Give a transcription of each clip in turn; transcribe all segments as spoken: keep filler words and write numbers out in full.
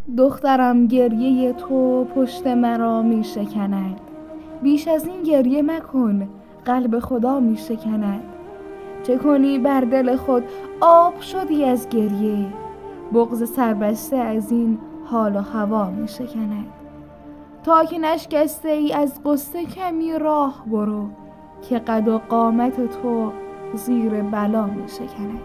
دخترم گریه تو پشت مرا می شکند، بیش از این گریه مکن قلب خدا می شکند. چه کنی بر دل خود آب شدی از گریه، بغض سربسته از این حال و هوا می شکند. تا که نشکسته ای از غصه کمی راه برو، که قد و قامت تو زیر بلا می شکند.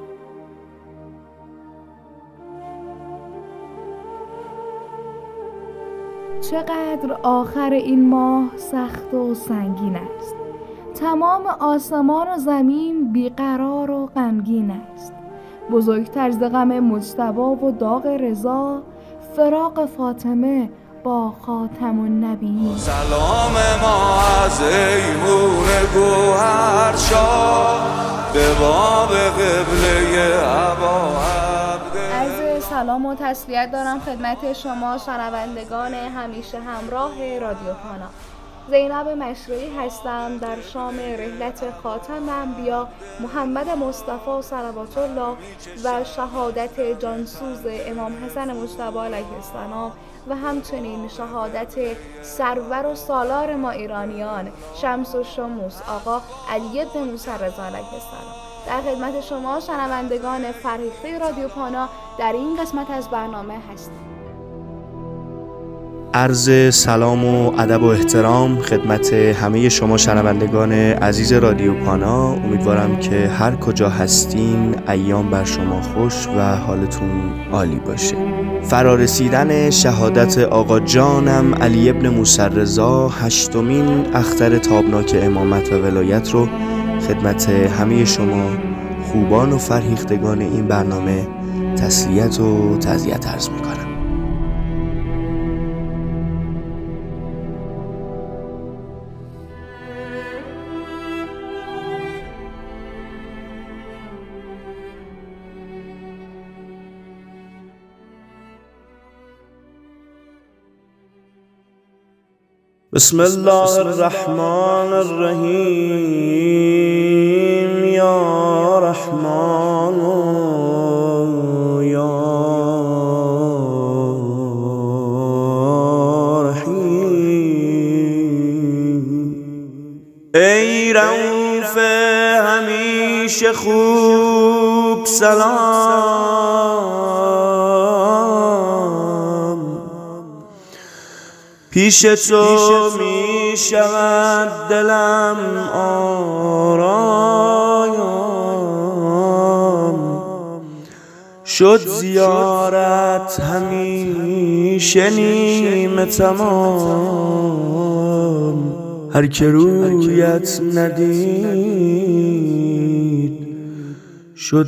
چقدر آخر این ماه سخت و سنگین است، تمام آسمان و زمین بیقرار و غمگین است. بزرگتر ز غم مجتبی و داغ رضا، فراق فاطمه با خاتم النبیین. سلام ما از ایمون گوهرشاه به باب قبله ابا عبده. عرض سلام و تسلیت دارم خدمت شما شنوندگان همیشه همراه رادیو پانا. زینب مشرعی هستم در شام رحلت خاتم انبیا محمد مصطفی صلوات الله و شهادت جانسوز امام حسن مجتبی علیه السلام و همچنین شهادت سرور و سالار ما ایرانیان شمس و شموس آقا علی بن موسی رضا علیه السلام در خدمت شما شنوندگان فرهیخته رادیو پانا در این قسمت از برنامه هستیم. عرض سلام و ادب و احترام خدمت همه شما شنوندگان عزیز رادیو پانا. امیدوارم که هر کجا هستین ایام بر شما خوش و حالتون عالی باشه. فرارسیدن شهادت آقا جانم علی بن موسی رضا، هشتمین اختر تابناک امامت و ولایت رو خدمت همه شما خوبان و فرهیختگان این برنامه تسلیت و تعزیت عرض میکنم. بسم الله الرحمن الرحیم یا رحمان یا رحیم. ای رؤوف همیشه خوب سلام، پیش تو می شود دلم آرام، شد زیارت همیشه نیمه تمام. هر که رویت ندید شد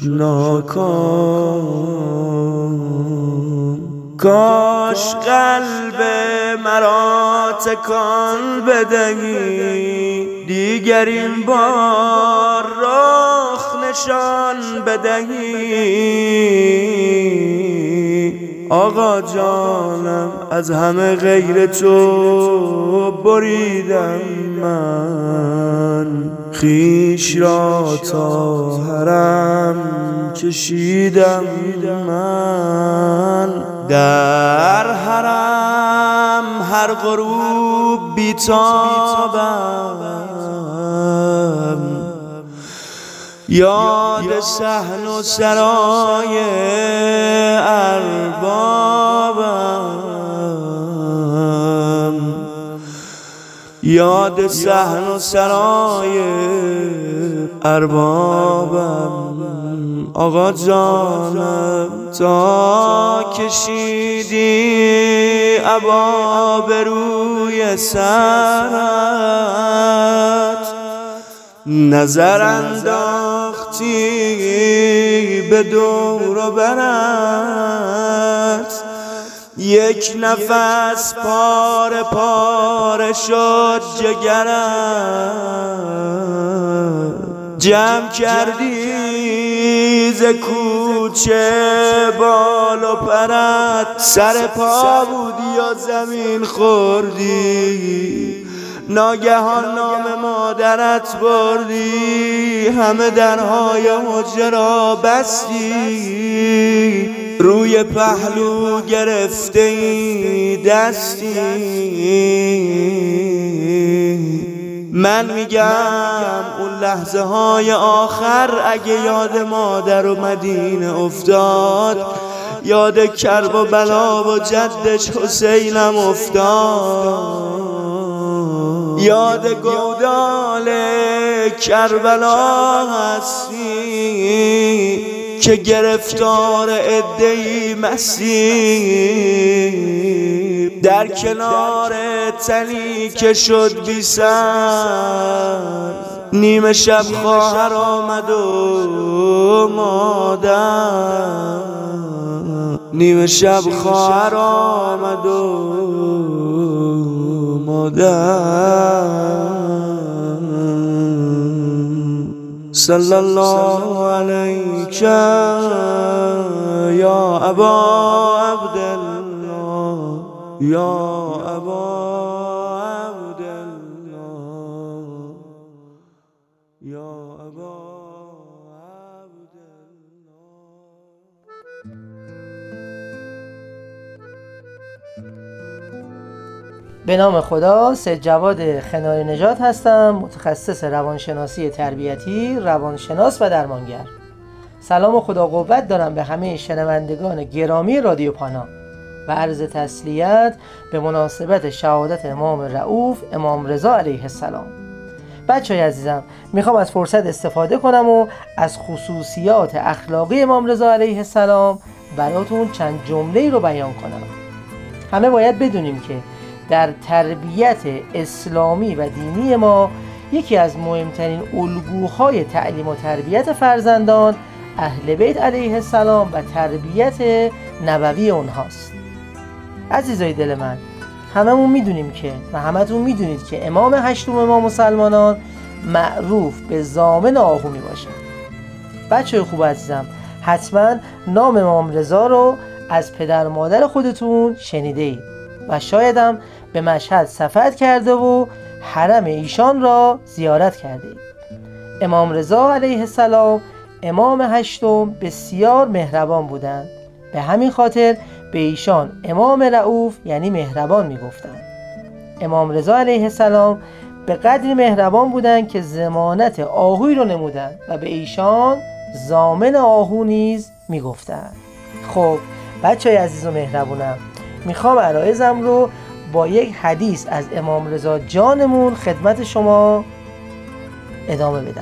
ناکام. کاش قلب مرا تکان بدهی، دیگر این بار رخ نشان بدهی. آقا جانم از همه غیر تو بریدم من، خویش را تا حرم کشیدم من. در حرم هر غروب بیتابم، یاد صحن و سرای اربابم، یاد صحن و سرای اربابم. آقا جانم تا کشیدی عبا به روی سرت، نظر انداختی به دور و برت، یک نفس پاره پاره شد جگرت. جمع کردی ز کوچه بال و پرت، سر پا بودی یا زمین خوردی، ناگهان نام مادرت بردی، همه درهای حجره را بستی، روی پهلو گرفته ای دستی. من میگم اون لحظه های آخر اگه یاد مادر و مدینه افتاد، یاد کرب و بلا و جدش حسینم افتاد، یاد گودال کربلا هستی که گرفتار عده‌ای مستی، در کنار تنی که شد بی سر، نیمه شب خواهر آمد و مادر، نیمه شب خواهر آمد و مادر. صلی الله علیک یا ابا عبدالله، یا ابا عبدالله، یا ابا به نام خدا. سید جواد خناری نژاد هستم، متخصص روانشناسی تربیتی، روانشناس و درمانگر. سلام و خدا قوت دارم به همه شنوندگان گرامی رادیو پانا و عرض تسلیت به مناسبت شهادت امام رؤوف امام رضا علیه السلام. بچه‌های عزیزم، میخوام از فرصت استفاده کنم و از خصوصیات اخلاقی امام رضا علیه السلام براتون چند جمله‌ای رو بیان کنم. همه باید بدونیم که در تربیت اسلامی و دینی ما یکی از مهمترین الگوهای تعلیم و تربیت فرزندان اهل بیت علیه السلام و تربیت نبوی اونهاست. عزیزای دل من، هممون میدونیم که و همتون میدونید که امام هشتم امام مسلمانان معروف به ضامن آهو می باشه. بچه خوب عزیزم، حتما نام امام رضا رو از پدر مادر خودتون شنیده اید و شایدم به مشهد سفر کرده و حرم ایشان را زیارت کرده اید. امام رضا علیه السلام امام هشتم بسیار مهربان بودند، به همین خاطر به ایشان امام رؤوف یعنی مهربان میگفتند. امام رضا علیه السلام به قدری مهربان بودند که ضمانت آهوی رو نمودند و به ایشان ضامن آهو نیز میگفتند. خب بچه‌های عزیز و مهربونم، میخوام عرایزم رو با یک حدیث از امام رضا جانمون خدمت شما ادامه بدم.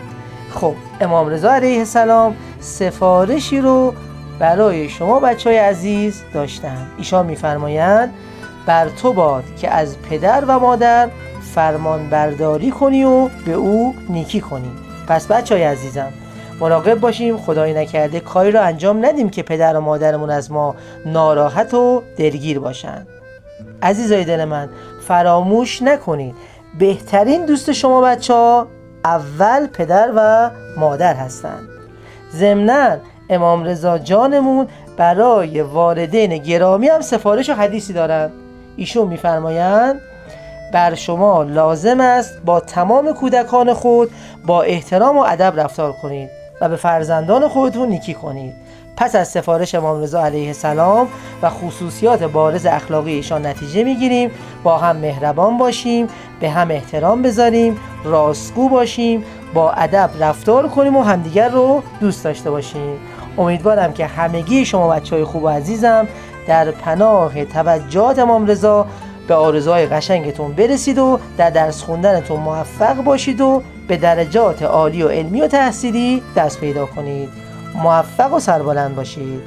خب امام رضا علیه السلام سفارشی رو برای شما بچهای عزیز داشتن. ایشان میفرمایند بر تو باد که از پدر و مادر فرمان برداری کنی و به او نیکی کنی. پس بچهای عزیزم مراقب باشیم خدای نکرده کاری رو انجام ندیم که پدر و مادرمون از ما ناراحت و دلگیر باشن. عزیزای دل من، فراموش نکنید بهترین دوست شما بچه ها اول پدر و مادر هستند. ضمناً امام رضا جانمون برای والدین گرامی هم سفارش و حدیثی دارن. ایشون میفرمایند بر شما لازم است با تمام کودکان خود با احترام و ادب رفتار کنید و به فرزندان خودتون نیکی کنید. پس از سفارش امام رضا علیه السلام و خصوصیات بارز اخلاقی ایشان نتیجه میگیریم با هم مهربان باشیم، به هم احترام بذاریم، راستگو باشیم، با ادب رفتار کنیم و همدیگر رو دوست داشته باشیم. امیدوارم که همگی شما بچهای خوب و عزیزم در پناه توجهات امام رضا به آرزوهای قشنگتون برسید و در درس خوندنتون موفق باشید و به درجات عالی و علمی و تحصیلی دست پیدا کنید. موفق و سربلند باشید.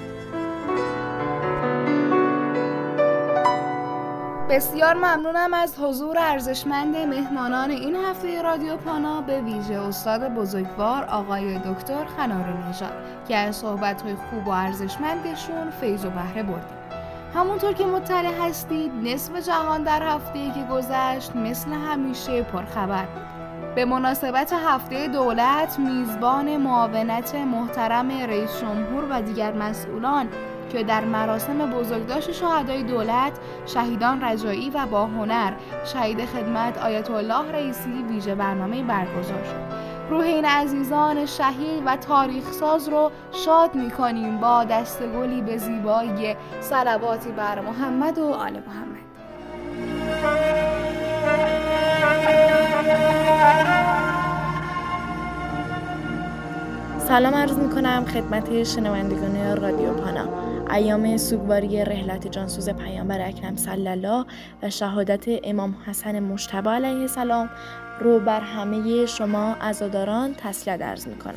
بسیار ممنونم از حضور ارزشمند مهمانان این هفته رادیو پانا، به ویژه استاد بزرگوار آقای دکتر خناری نژاد که از صحبت‌های خوب و ارزشمندشون فیض و بهره بردیم. همونطور که مطلع هستید نصف جهان در هفته‌ای که گذشت مثل همیشه پرخبر بود. به مناسبت هفته دولت میزبان معاونت محترم رئیس جمهور و دیگر مسئولان که در مراسم بزرگداشت شهدای دولت، شهیدان رجایی و با هنر شهید خدمت آیت الله رئیسی ویژه برنامه برگزار شد. روح این عزیزان شهید و تاریخ ساز رو شاد می‌کنیم با دستگلی به زیبایی صلواتی بر محمد و آل محمد. سلام عرض میکنم خدمت شنوندگان رادیو پانا. ایام سوگواری رحلت جانسوز پیامبر اکرم صلی الله و شهادت امام حسن مجتبی علیه السلام رو بر همه شما عزاداران تسلیت عرض میکنم.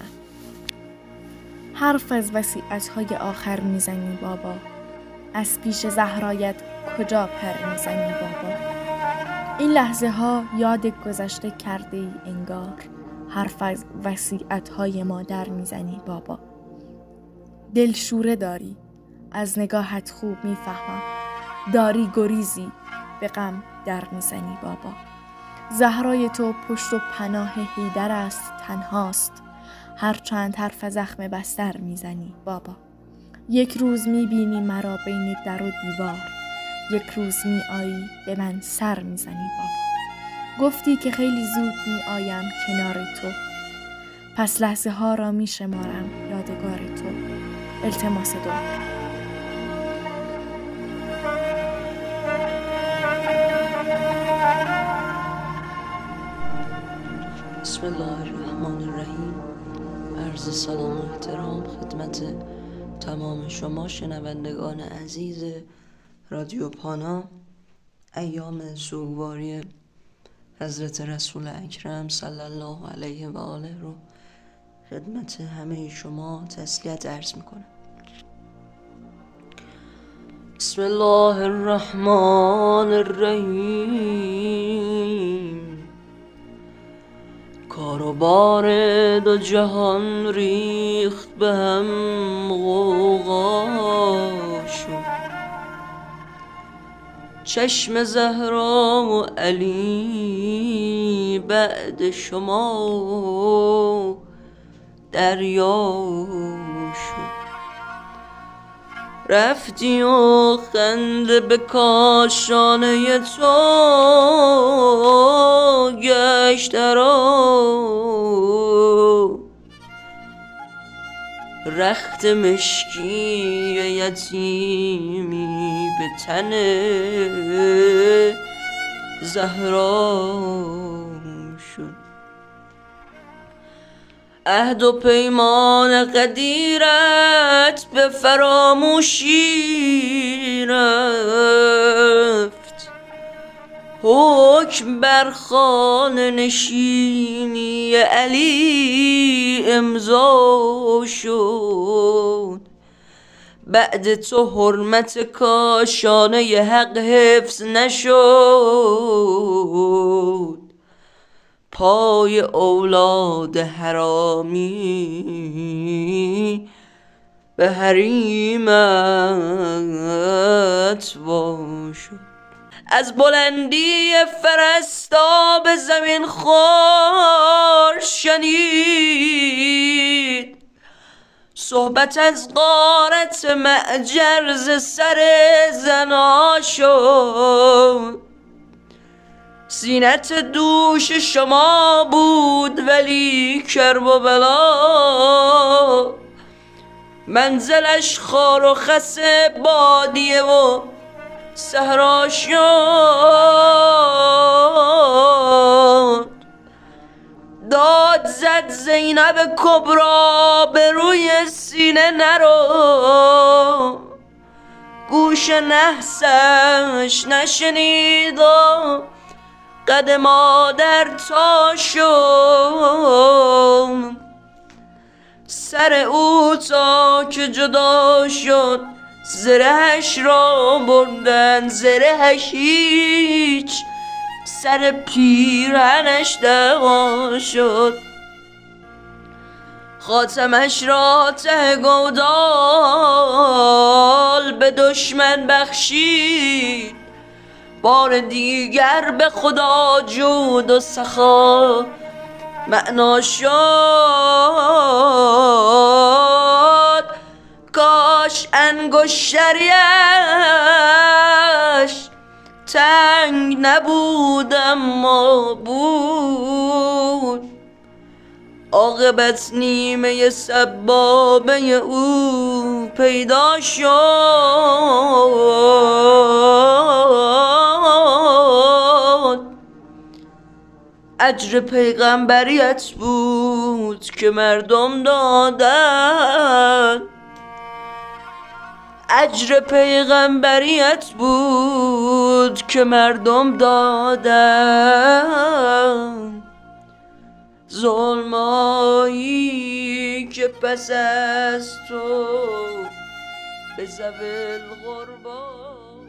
حرف از وصیت‌های آخر میزنی بابا، از پیش زهرایت کجا پر میزنی بابا. این لحظه ها یاد گذشته کرده ای انگار، حرف از وصیت‌های مادر میزنی بابا. دلشوره داری، از نگاهت خوب میفهمم، داری گریزی به غم در میزنی بابا. زهرای تو پشت و پناه حیدر است، تنهاست، هرچند حرف زخم بستر میزنی بابا. یک روز میبینی مرا بین در و دیوار، یک روز میآیی به من سر میزنی بابا. گفتی که خیلی زود می آیم کنار تو، پس لحظه ها را می شمارم یادگار تو. التماس دعا. بسم الله الرحمن الرحیم. عرض سلام و احترام خدمت تمام شما شنوندگان عزیز رادیو پانا. ایام سوگواری حضرت رسول اکرم صلی الله علیه و آله رو خدمت همه شما تسلیت عرض میکنم. بسم الله الرحمن الرحیم. کار و بار دو جهان ریخت به هم غوغا شد، چشم زهرا و علی بعد شما دریا شد. رفتی و خنده به کاشانه تو گشت را، رخت مشکی یتیمی به تن زهرا شد. عهد و پیمان قدیرت به فراموشی رفت، حکم بر خانه نشینی علی امضا شد. بعد تو حرمت کاشانه حق حفظ نشد، پای اولاد حرامی به حریمت وا شد. از بلندی فرستاب زمین خور شنید، صحبت از غارت معجرز سر زنا شد. زینت دوش شما بود ولی کرب و بلا، منزلش خار و خس بادیه و صحرا شد. داد زد زینب کبرا به روی سینه نرو، گوش نحسش نشنید و قد مادر تا شد. سر او تا که جدا شد زرهش را بردن، زرهش هیچ سر پیرهنش دوا شد. خاتمش را ته گودال به دشمن بخشید، بار دیگر به خدا جود و سخا معنا شد. کار کاش انگشتریش تنگ نبود اما بود، عاقبت نیمه سبابه او پیدا شد. اجر پیغمبریت بود که مردم دادن، اجر پیغمبریت بود که مردم دادن. ظلمایی که پس از تو به زبل غربان.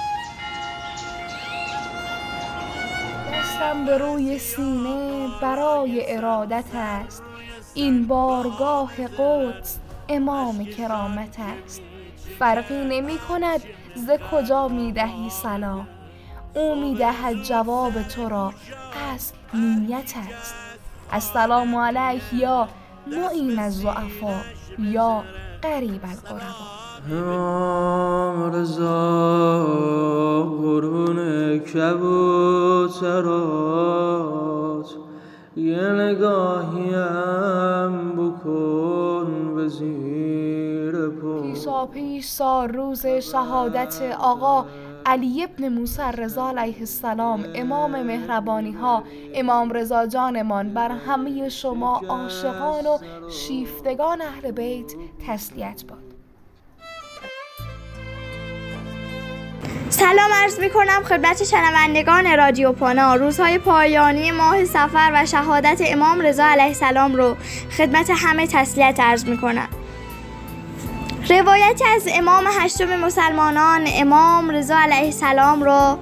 دستم به روی سینه برای ارادت است، این بارگاه قدس امام کرامت است. فرقی نمی کند ز کجا می دهی سلام، او می دهد جواب تو را اصل نیت است. السلام علیک یا معین الضعفا یا قریب الغربا. امام رضا قربون کبوترات، یه نگاهیم بکن به زیر پا. پیشا پیش سال روز شهادت آقا علی ابن موسی رضا علیه السلام امام مهربانی ها، امام رضا جانمان، بر همه شما عاشقان و شیفتگان اهل بیت تسلیت باد. سلام عرض می کنم خدمت شنوندگان رادیو پانا. روزهای پایانی ماه صفر و شهادت امام رضا علیه السلام رو خدمت همه تسلیت عرض می کنم. روایت از امام هشتم مسلمانان امام رضا علیه السلام را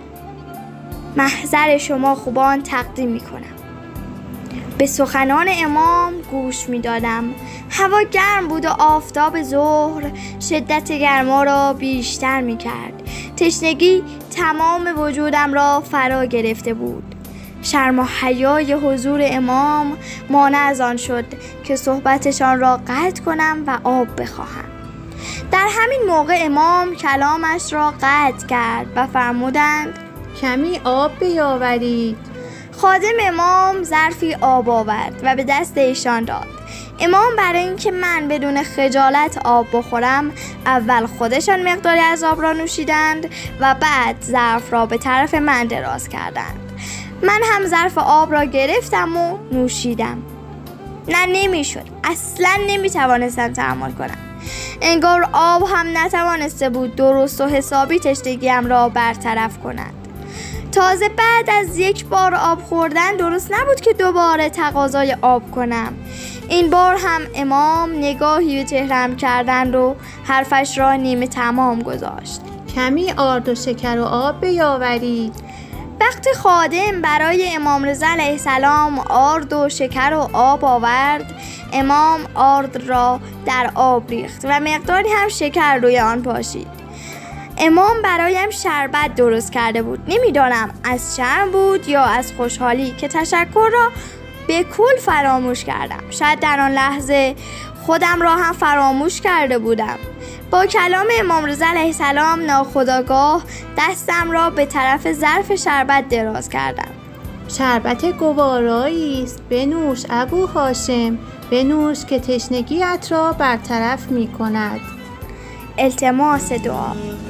محضر شما خوبان تقدیم می کنم. به سخنان امام گوش می دادم. هوا گرم بود و آفتاب ظهر شدت گرما را بیشتر می کرد. تشنگی تمام وجودم را فرا گرفته بود. شرم و حیای حضور امام مانع از آن شد که صحبتشان را قطع کنم و آب بخواهم. در همین موقع امام کلامش را قطع کرد و فرمودند کمی آب بیاورید. خادم امام ظرفی آب آورد و به دست ایشان داد. امام برای اینکه من بدون خجالت آب بخورم اول خودشان مقداری از آب را نوشیدند و بعد ظرف را به طرف من دراز کردند. من هم ظرف آب را گرفتم و نوشیدم. نه نمیشد، اصلا نمیتوانستم تحمل کنم. انگار آب هم نتوانسته بود درست و حسابی تشنگیم را برطرف کند. تازه بعد از یک بار آب خوردن درست نبود که دوباره تقاضای آب کنم. این بار هم امام نگاهی به چهرم کردند و حرفش را نیمه تمام گذاشت. کمی آرد و شکر و آب بیاورید. وقتی خادم برای امام رضا علیه السلام آرد و شکر و آب آورد، امام آرد را در آب ریخت و مقداری هم شکر روی آن پاشید. امام برایم شربت درست کرده بود. نمیدانم از شرم بود یا از خوشحالی که تشکر را به کل فراموش کردم. شاید در آن لحظه خودم را هم فراموش کرده بودم. با کلام امام رضا علیه السلام ناخودآگاه دستم را به طرف ظرف شربت دراز کردم. شربت گوارایی است، بنوش ابو هاشم، بنوش که تشنگیت را برطرف می کند. التماس دعا.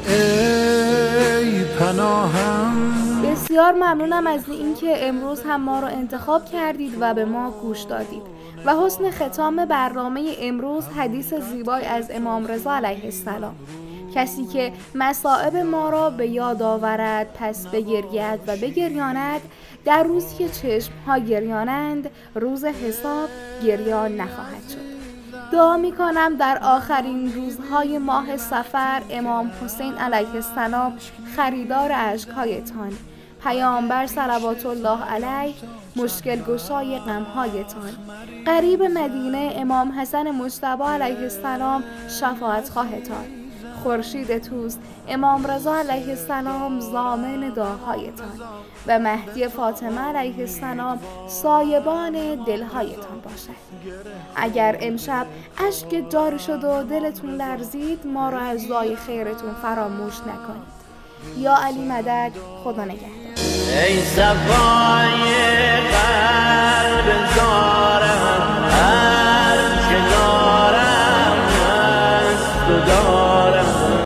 ای پناهم. بسیار ممنونم از اینکه امروز هم ما رو انتخاب کردید و به ما گوش دادید و حسن ختام برنامه امروز حدیث زیبای از امام رضا علیه السلام. کسی که مصائب ما را به یاد آورد پس بگرید و بگریاند، در روزی که چشم‌ها گریانند روز حساب گریان نخواهد شد. دعا می کنم در آخرین روزهای ماه صفر امام حسین علیه السلام خریدار اشک‌هایتان، پیامبر صلوات الله علیه مشکل گشای غم‌هایتان، قریب مدینه امام حسن مجتبی علیه السلام شفاعت خواهتان، خورشید توست امام رضا علیه السلام ضامن دعاهایتان و مهدی فاطمه علیه السلام سایبان دلهایتان باشد. اگر امشب اشک جاری شد و دلتون لرزید، ما را از دعای خیرتون فراموش نکنید. یا علی مدد. خدا نگهدار. ای صفای قلب زار